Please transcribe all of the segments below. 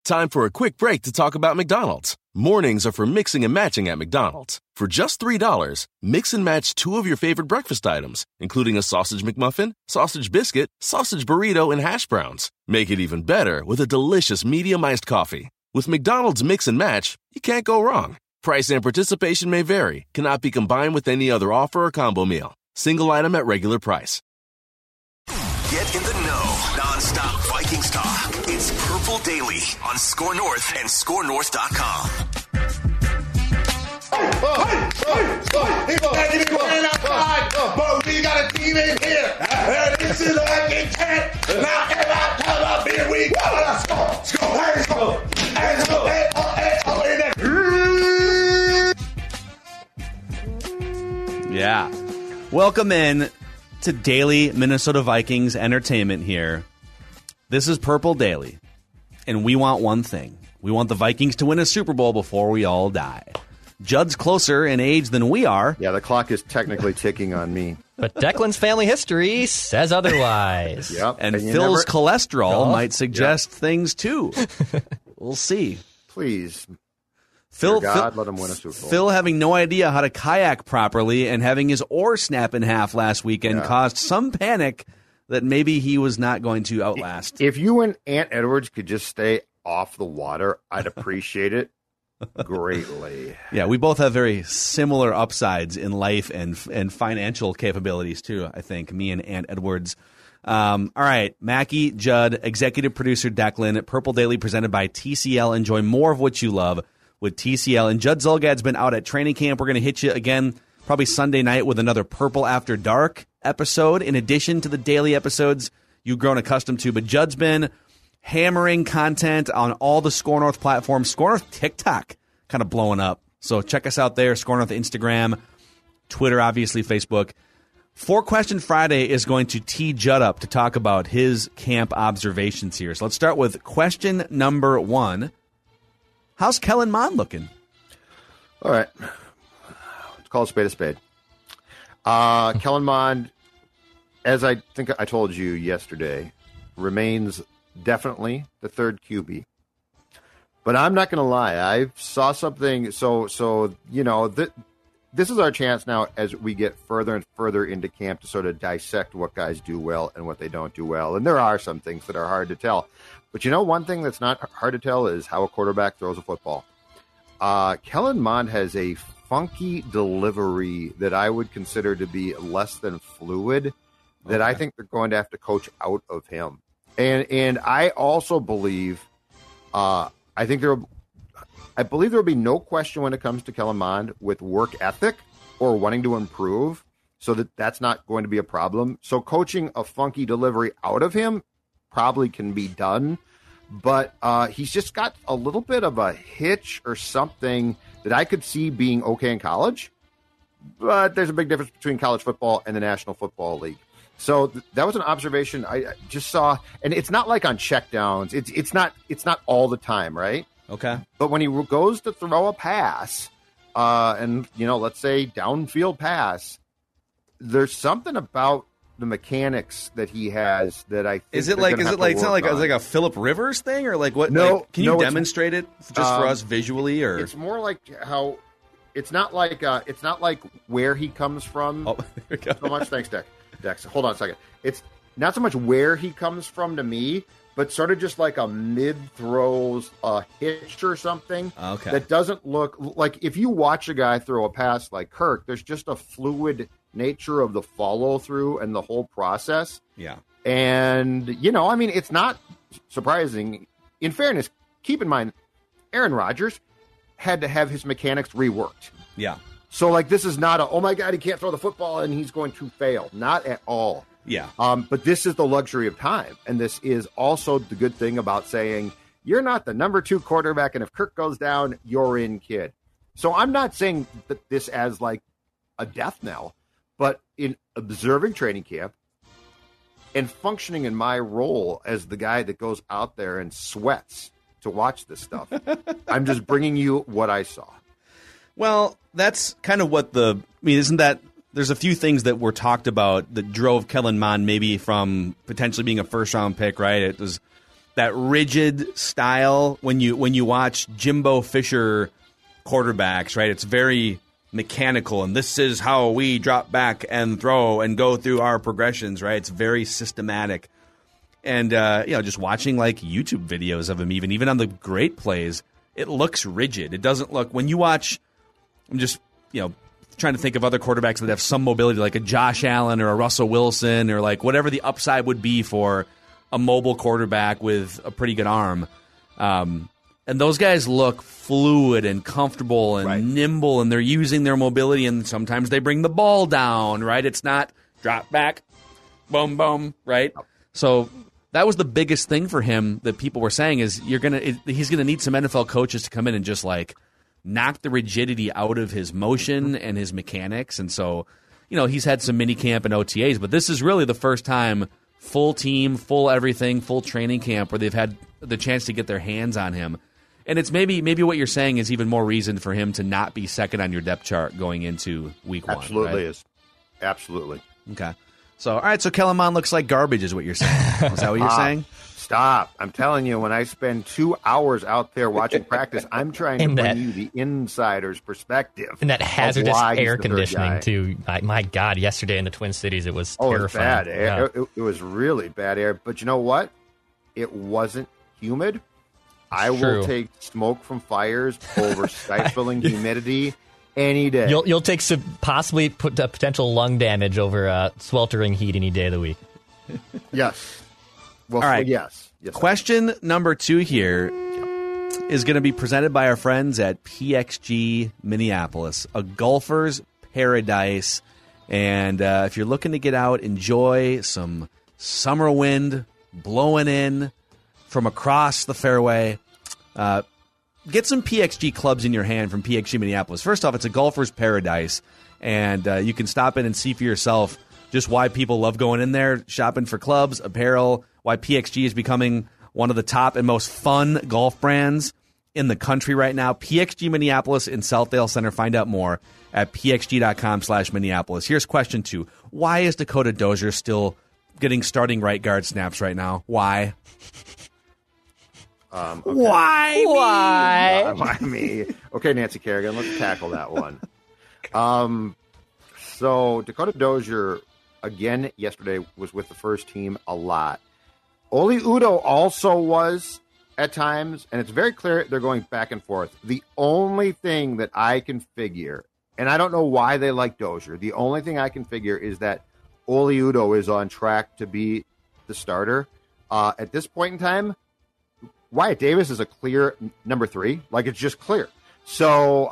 Time for a quick break to talk about McDonald's. Mornings are for mixing and matching at McDonald's. For just $3, mix and match 2 of your favorite breakfast items, including a sausage McMuffin, sausage biscuit, sausage burrito, and hash browns. Make it even better with a delicious medium iced coffee. With McDonald's Mix and Match, you can't go wrong. Price and participation may vary, cannot be combined with any other offer or combo meal. Single item at regular price. Get in the know. Non-stop Vikings talk. It's Purple Daily on Score North and ScoreNorth.com. But we got a team in here. And this is like a cat. Now everybody come up here. We go. Let's go. Let's go. Let's go. Yeah. Welcome in to Daily Minnesota Vikings Entertainment here. This is Purple Daily, and we want one thing. We want the Vikings to win a Super Bowl before we all die. Judd's closer in age than we are. Yeah, the clock is technically ticking on me. But Declan's family history says otherwise. Yep. And Phil's cholesterol might suggest things too. We'll see. Please. Phil, God, let him win a Super Bowl. Phil having no idea how to kayak properly and having his oar snap in half last weekend caused some panic that maybe he was not going to outlast. If you and Ant Edwards could just stay off the water, I'd appreciate it greatly. Yeah, we both have very similar upsides in life and financial capabilities too, I think, me and Ant Edwards. All right, Mackie, Judd, executive producer Declan, Purple Daily presented by TCL. Enjoy more of what you love with TCL. And Judd Zulgad's been out at training camp. We're going to hit you again probably Sunday night with another Purple After Dark episode in addition to the daily episodes you've grown accustomed to. But Judd's been hammering content on all the Score North platforms. Score North TikTok kind of blowing up. So check us out there. Score North Instagram, Twitter, obviously Facebook. 4-Question Friday is going to tee Judd up to talk about his camp observations here. So let's start with question number 1. How's Kellen Mond looking? All right. Let's call a spade a spade. Kellen Mond, as I think I told you yesterday, remains definitely the third QB. But I'm not going to lie. I saw something. So you know, this is our chance now as we get further and further into camp to sort of dissect what guys do well and what they don't do well. And there are some things that are hard to tell. But you know, one thing that's not hard to tell is how a quarterback throws a football. Kellen Mond has a funky delivery that I would consider to be less than fluid that I think they're going to have to coach out of him. And I also believe, I believe there will be no question when it comes to Kellen Mond with work ethic or wanting to improve, so that's not going to be a problem. So coaching a funky delivery out of him probably can be done, but he's just got a little bit of a hitch or something that I could see being okay in college, but there's a big difference between college football and the National Football League. So that was an observation I just saw, and it's not like on checkdowns. It's not all the time, right? Okay. But when he goes to throw a pass, and you know, let's say downfield pass, there's something about the mechanics that he has that I think is it like it's not like a Phillip Rivers thing or like what? No, like, can you demonstrate it just for us visually, or it's more like how it's not like where he comes from. Oh, there we go. So much. Thanks, Dex. Hold on a second. It's not so much where he comes from to me, but sort of just like a mid-throws hitch or something. Okay. That doesn't look like if you watch a guy throw a pass like Kirk, there's just a fluid nature of the follow-through and the whole process. Yeah. And, you know, I mean, it's not surprising. In fairness, keep in mind, Aaron Rodgers had to have his mechanics reworked. Yeah. So, like, this is not oh, my God, he can't throw the football and he's going to fail. Not at all. Yeah. But this is the luxury of time. And this is also the good thing about saying you're not the number 2 quarterback, and if Kirk goes down, you're in, kid. So I'm not saying that this as, like, a death knell, but in observing training camp and functioning in my role as the guy that goes out there and sweats to watch this stuff, I'm just bringing you what I saw. Well, that's kind of what isn't that there's a few things that were talked about that drove Kellen Mond maybe from potentially being a first-round pick, right? It was that rigid style when you watch Jimbo Fisher quarterbacks, right? It's very mechanical, and this is how we drop back and throw and go through our progressions, right? It's very systematic. And just watching like YouTube videos of him, even on the great plays, it looks rigid. It doesn't look, when you watch, I'm just trying to think of other quarterbacks that have some mobility, like a Josh Allen or a Russell Wilson, or like whatever the upside would be for a mobile quarterback with a pretty good arm. And those guys look fluid and comfortable and nimble, and they're using their mobility, and sometimes they bring the ball down, right? It's not drop back, boom, boom, right? So that was the biggest thing for him that people were saying is he's going to need some NFL coaches to come in and just like knock the rigidity out of his motion and his mechanics. And so, he's had some mini camp and OTAs, but this is really the first time full team, full everything, full training camp where they've had the chance to get their hands on him. And it's maybe what you're saying is even more reason for him to not be second on your depth chart going into week one. Absolutely right? is. Absolutely. Okay. So, all right, so Kellen Mond looks like garbage is what you're saying. Is that what you're saying? Stop. I'm telling you, when I spend 2 hours out there watching practice, I'm trying to bring you the insider's perspective. And that hazardous air conditioning, too. My God, yesterday in the Twin Cities, it was terrifying. It was bad air. Yeah. It was really bad air. But you know what? It wasn't humid. I will take smoke from fires over stifling humidity any day. You'll take some possibly potential lung damage over sweltering heat any day of the week. Yes. Well, all right. Yes. Question number 2 here is going to be presented by our friends at PXG Minneapolis, a golfer's paradise. And if you're looking to get out, enjoy some summer wind blowing in from across the fairway, get some PXG clubs in your hand from PXG Minneapolis. First off, it's a golfer's paradise, and you can stop in and see for yourself just why people love going in there, shopping for clubs, apparel, why PXG is becoming one of the top and most fun golf brands in the country right now. PXG Minneapolis in Southdale Center. Find out more at pxg.com/Minneapolis. Here's question 2. Why is Dakota Dozier still getting starting right guard snaps right now? Why? Okay. Why me? Okay, Nancy Kerrigan, let's tackle that one. So Dakota Dozier, again, yesterday was with the first team a lot. Oli Udoh also was at times, and it's very clear they're going back and forth. The only thing that I can figure, and I don't know why they like Dozier, the only thing I can figure is that Oli Udoh is on track to be the starter. At this point in time, Wyatt Davis is a clear number 3. Like, it's just clear. So,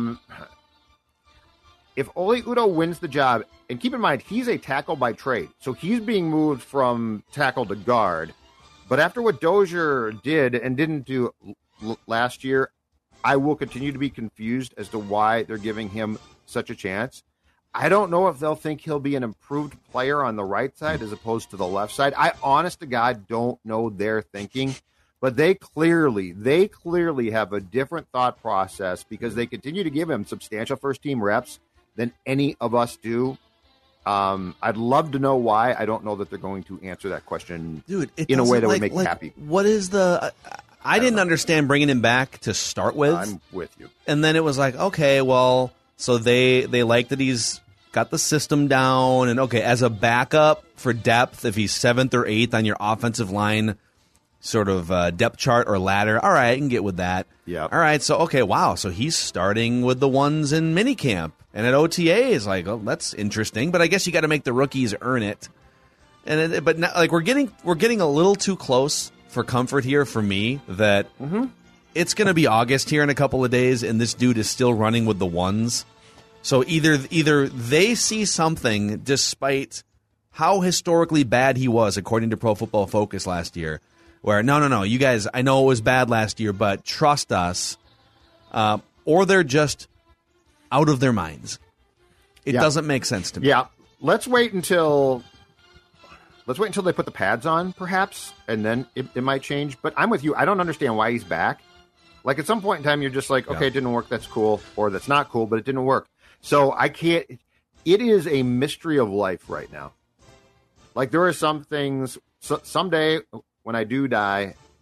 if Oli Udoh wins the job, and keep in mind, he's a tackle by trade. So he's being moved from tackle to guard. But after what Dozier did and didn't do last year, I will continue to be confused as to why they're giving him such a chance. I don't know if they'll think he'll be an improved player on the right side as opposed to the left side. I, honest to God, don't know their thinking. But they clearly have a different thought process because they continue to give him substantial first-team reps than any of us do. I'd love to know why. I don't know that they're going to answer that question in a way that would make me happy. What is the... I didn't understand bringing him back to start with. I'm with you. And then it was like, okay, well, so they like that he's got the system down. And, okay, as a backup for depth, if he's 7th or 8th on your offensive line sort of depth chart or ladder, all right, I can get with that. Yeah. All right, so, okay, wow, so he's starting with the ones in minicamp. And at OTA is like, oh, that's interesting. But I guess you got to make the rookies earn it. And but now, like we're getting a little too close for comfort here for me that it's going to be August here in a couple of days, and this dude is still running with the ones. So either they see something despite how historically bad he was, according to Pro Football Focus last year, where no, you guys, I know it was bad last year, but trust us, or they're just out of their minds. It doesn't make sense to me. Yeah, let's wait until they put the pads on, perhaps, and then it might change. But I'm with you. I don't understand why he's back. Like, at some point in time, you're just like, okay, it didn't work, that's cool, or that's not cool, but it didn't work. So I can't – it is a mystery of life right now. Like, there are some things – someday when I do die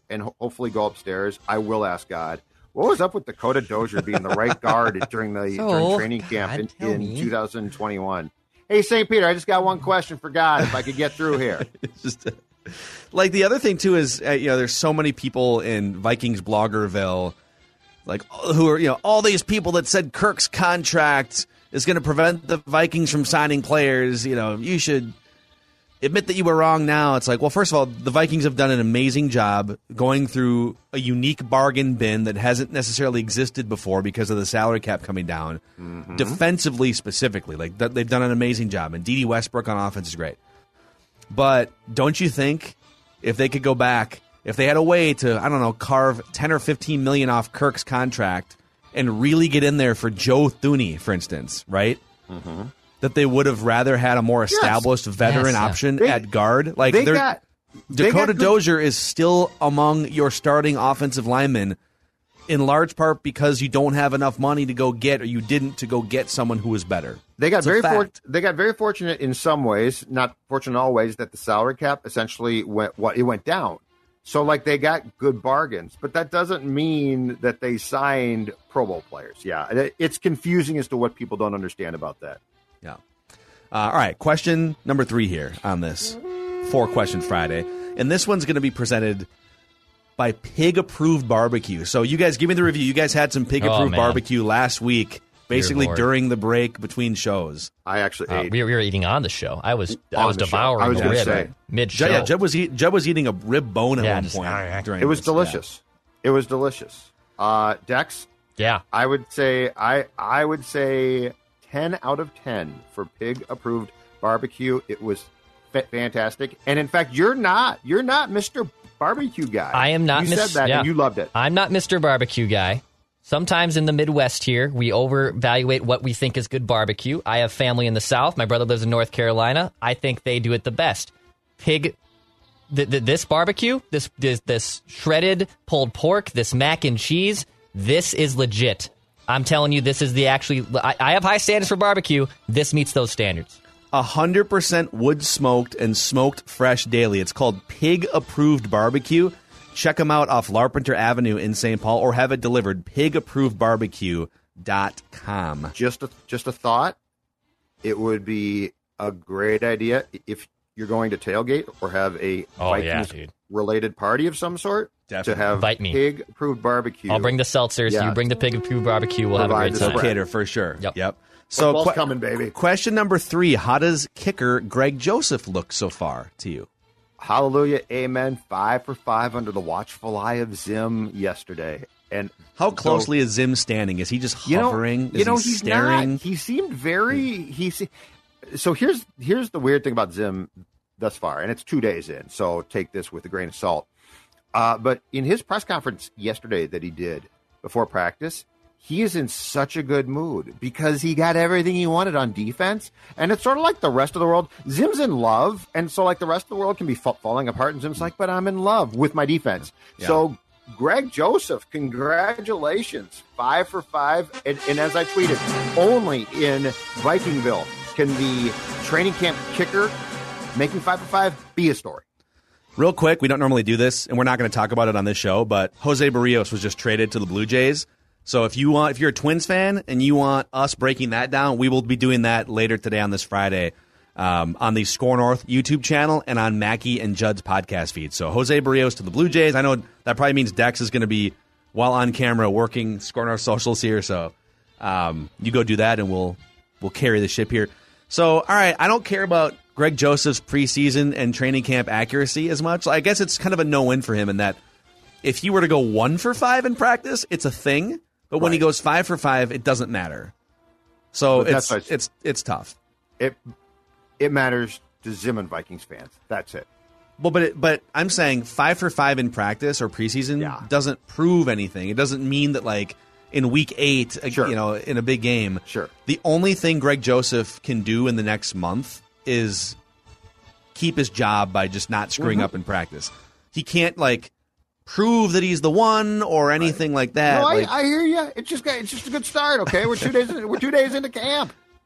and hopefully go upstairs, I will ask God, what was up with Dakota Dozier being the right guard during training camp in 2021? Hey, St. Peter, I just got one question for God if I could get through here. It's just like the other thing, too, is, there's so many people in Vikings Bloggerville, like, who are, all these people that said Kirk's contract is going to prevent the Vikings from signing players. You should admit that you were wrong now. It's like, well, first of all, the Vikings have done an amazing job going through a unique bargain bin that hasn't necessarily existed before because of the salary cap coming down. Mm-hmm. Defensively, specifically, like they've done an amazing job, and D.D. Westbrook on offense is great. But don't you think if they could go back, if they had a way to, I don't know, carve 10 or 15 million off Kirk's contract and really get in there for Joe Thuney, for instance, right? Mm-hmm. That they would have rather had a more established veteran option at guard. Like Dakota Dozier is still among your starting offensive linemen, in large part because you don't have enough money to go get, or you didn't to go get someone who was better. They got very fortunate in some ways, not fortunate always, that the salary cap essentially went down. So like they got good bargains, but that doesn't mean that they signed Pro Bowl players. Yeah, it's confusing as to what people don't understand about that. Yeah. All right. Question number 3 here on this 4-question Friday. And this one's going to be presented by Pig Approved Barbecue. So you guys, give me the review. You guys had some Pig Approved Barbecue last week, basically during the break between shows. I actually ate. We were eating on the show. I was devouring the rib mid-show. Yeah, Jeb was eating a rib bone at one point. It was delicious. Yeah. It was delicious. Dex? Yeah. I would say 10 out of 10 for Pig Approved Barbecue. It was fantastic. And in fact, you're not Mr. Barbecue guy. I am not. You said that and you loved it. I'm not Mr. Barbecue guy. Sometimes in the Midwest here, we overvaluate what we think is good barbecue. I have family in the South. My brother lives in North Carolina. I think they do it the best. This barbecue, this shredded pulled pork, this mac and cheese, this is legit. I'm telling you, this is I have high standards for barbecue. This meets those standards. 100% wood smoked and smoked fresh daily. It's called Pig Approved Barbecue. Check them out off Larpenteur Avenue in St. Paul, or have it delivered, pigapprovedbarbecue.com. Just a thought. It would be a great idea if you're going to tailgate or have a Vikings-related party of some sort. Definitely. To have Pig Approved Barbecue. I'll bring the seltzers. Yeah. You bring the Pig Approved Barbecue. We'll have a great time. Cater for sure. Yep. So football's coming, baby. Question number 3. How does kicker Greg Joseph look so far to you? Hallelujah. Amen. 5 for 5 under the watchful eye of Zim yesterday. And how closely is Zim standing? Is he just hovering? Is he he's staring? Not. He seemed very... So here's the weird thing about Zim thus far, and it's 2 days in, so take this with a grain of salt. But in his press conference yesterday that he did before practice, he is in such a good mood because he got everything he wanted on defense. And it's sort of like the rest of the world. Zim's in love, and so like the rest of the world can be falling apart, and Zim's like, but I'm in love with my defense. Yeah. So Greg Joseph, congratulations. 5 for 5. And as I tweeted, only in Vikingville can the training camp kicker making 5 for 5 be a story. Real quick, we don't normally do this, and we're not going to talk about it on this show, but Jose Barrios was just traded to the Blue Jays. So if you're a Twins fan and you want us breaking that down, we will be doing that later today on this Friday on the Score North YouTube channel and on Mackie and Judd's podcast feed. So Jose Barrios to the Blue Jays. I know that probably means Dex is going to be, while on camera, working Score North socials here. So you go do that, and we'll carry the ship here. So, all right, I don't care about Greg Joseph's preseason and training camp accuracy as much. I guess it's kind of a no-win for him in that if he were to go 1 for 5 in practice, it's a thing. But when he goes 5 for 5, it doesn't matter. So it's tough. It matters to Zim and Vikings fans. That's it. Well, but I'm saying 5 for 5 in practice or preseason doesn't prove anything. It doesn't mean that like in week 8, in a big game. Sure. The only thing Greg Joseph can do in the next month is keep his job by just not screwing up in practice. He can't prove that he's the one or anything like that. No, I hear you. It's just a good start. Okay, we're 2 days. We're 2 days into camp.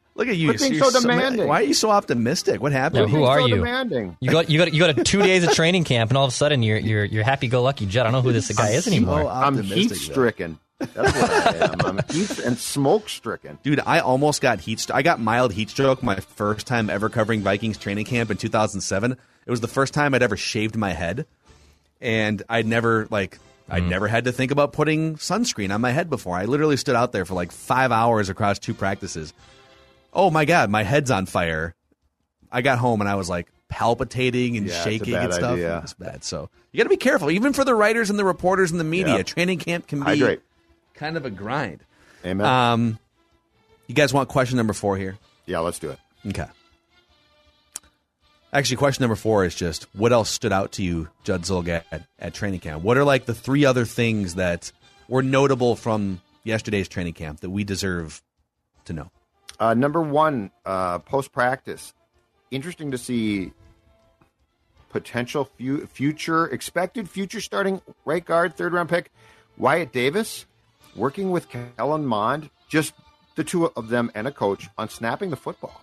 Look at you. Quit being so demanding. Why are you so optimistic? What happened? Yeah, who are so you? Demanding. You got 2 days of training camp, and all of a sudden you're happy-go-lucky Judd. I don't know who this guy is anymore. I'm heat-stricken. That's what I am. I'm heat and smoke-stricken. Dude, I almost got I got mild heat stroke my first time ever covering Vikings training camp in 2007. It was the first time I'd ever shaved my head, and I'd never had to think about putting sunscreen on my head before. I literally stood out there for like 5 hours across 2 practices. Oh my God, my head's on fire. I got home and I was like palpitating and shaking and stuff. Idea. It was bad. So you got to be careful, even for the writers and the reporters and the media. Yeah. Training camp can be Hydrate. kind of a grind. Amen. You guys want question number 4 here? Yeah, let's do it. Okay. Actually, question number 4 is just, what else stood out to you, Judd Zulgad, at training camp? What are like the 3 other things that were notable from yesterday's training camp that we deserve to know? Number 1, post-practice. Interesting to see potential expected future starting right guard, 3rd-round pick, Wyatt Davis, working with Kellen Mond, just the 2 of them and a coach, on snapping the football.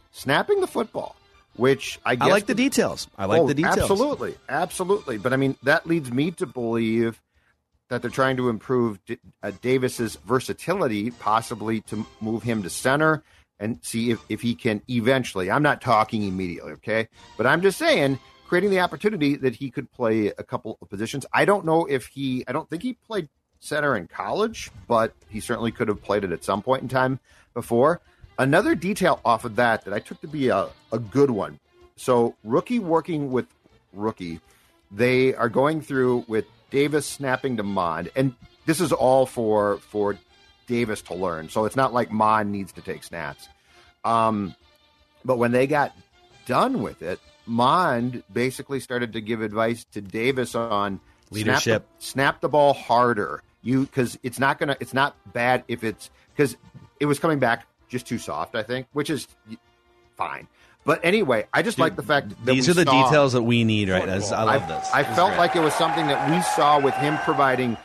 Which I guess... I like the details. Absolutely. But, I mean, that leads me to believe that they're trying to improve Davis's versatility, possibly to move him to center and see if he can eventually... I'm not talking immediately, okay? But I'm just saying, creating the opportunity that he could play a couple of positions. I don't think he played center in college, but he certainly could have played it at some point in time before. Another detail off of that I took to be a good one. So rookie working with rookie, they are going through with Davis snapping to Mond, and this is all for Davis to learn. So it's not like Mond needs to take snaps. But when they got done with it, Mond basically started to give advice to Davis on leadership. Snap the ball harder. Because it's not bad because it was coming back just too soft, I think, which is fine. But anyway, I just like the fact that these are the details that we need, right? I love this. I felt like it was something that we saw with him providing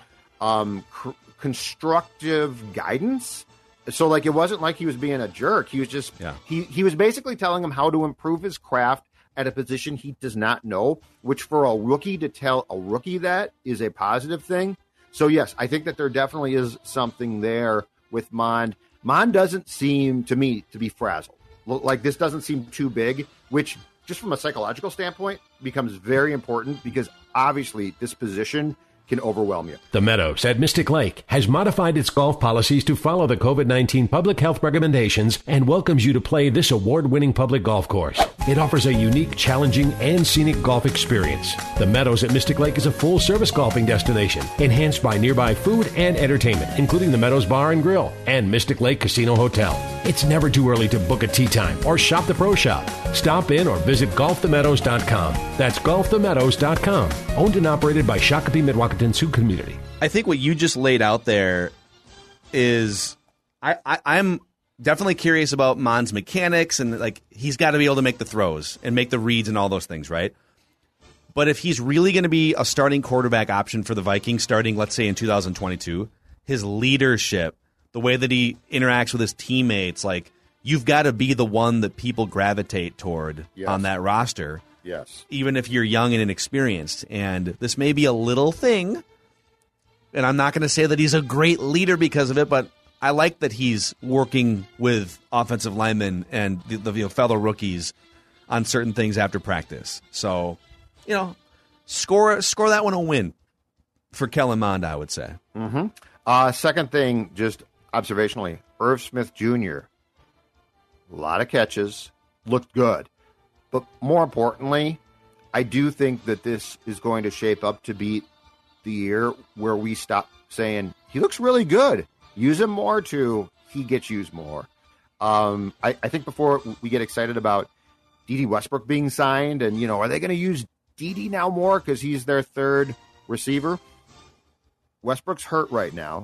constructive guidance. So, like, it wasn't like he was being a jerk. He was just he was basically telling him how to improve his craft at a position he does not know, which for a rookie to tell a rookie that is a positive thing. So, yes, I think that there definitely is something there with Mond. Mond doesn't seem to me to be frazzled. Like, this doesn't seem too big, which just from a psychological standpoint becomes very important because obviously this position can overwhelm you. The Meadows at Mystic Lake has modified its golf policies to follow the COVID-19 public health recommendations and welcomes you to play this award-winning public golf course. It offers a unique, challenging, and scenic golf experience. The Meadows at Mystic Lake is a full-service golfing destination, enhanced by nearby food and entertainment, including the Meadows Bar and Grill and Mystic Lake Casino Hotel. It's never too early to book a tee time or shop the pro shop. Stop in or visit golfthemeadows.com. That's golfthemeadows.com. Owned and operated by Shakopee Mdewakanton Sioux Community. I think what you just laid out there is I'm definitely curious about Mond's mechanics, and like he's got to be able to make the throws and make the reads and all those things, right? But if he's really going to be a starting quarterback option for the Vikings starting, let's say, in 2022, his leadership, the way that he interacts with his teammates, like you've got to be the one that people gravitate toward on that roster. Yes. Even if you're young and inexperienced. And this may be a little thing, and I'm not going to say that he's a great leader because of it, but I like that he's working with offensive linemen and the fellow rookies on certain things after practice. So, score that one a win for Kellen Mond, I would say. Mm-hmm. Second thing, just observationally, Irv Smith Jr., a lot of catches, looked good. But more importantly, I do think that this is going to shape up to be the year where we stop saying, he looks really good. Use him more to he gets used more. I think before we get excited about Dede Westbrook being signed and, are they going to use Dede now more because he's their third receiver? Westbrook's hurt right now.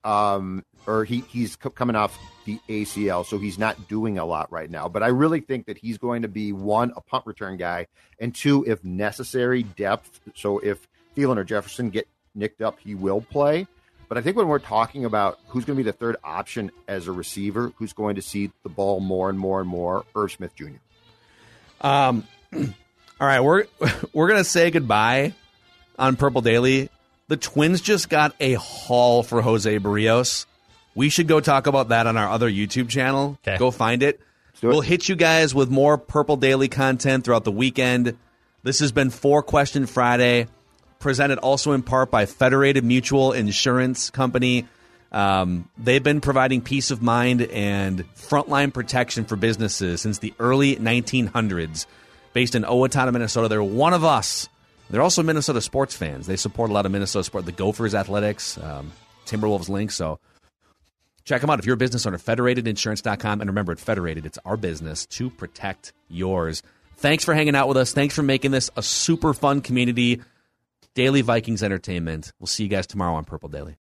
Or he's coming off the ACL, so he's not doing a lot right now. But I really think that he's going to be, 1, a punt return guy, and 2, if necessary, depth. So if Thielen or Jefferson get nicked up, he will play. But I think when we're talking about who's going to be the third option as a receiver, who's going to see the ball more and more and more, Irv Smith Jr. All right, we're going to say goodbye on Purple Daily. The Twins just got a haul for Jose Barrios. We should go talk about that on our other YouTube channel. Okay. Go find it. We'll hit you guys with more Purple Daily content throughout the weekend. This has been 4 Question Friday, presented also in part by Federated Mutual Insurance Company. They've been providing peace of mind and frontline protection for businesses since the early 1900s. Based in Owatonna, Minnesota. They're one of us. They're also Minnesota sports fans. They support a lot of Minnesota sport, the Gophers athletics, Timberwolves Lynx. So check them out if you're a business owner, federatedinsurance.com. And remember, at Federated, it's our business to protect yours. Thanks for hanging out with us. Thanks for making this a super fun community. Daily Vikings entertainment. We'll see you guys tomorrow on Purple Daily.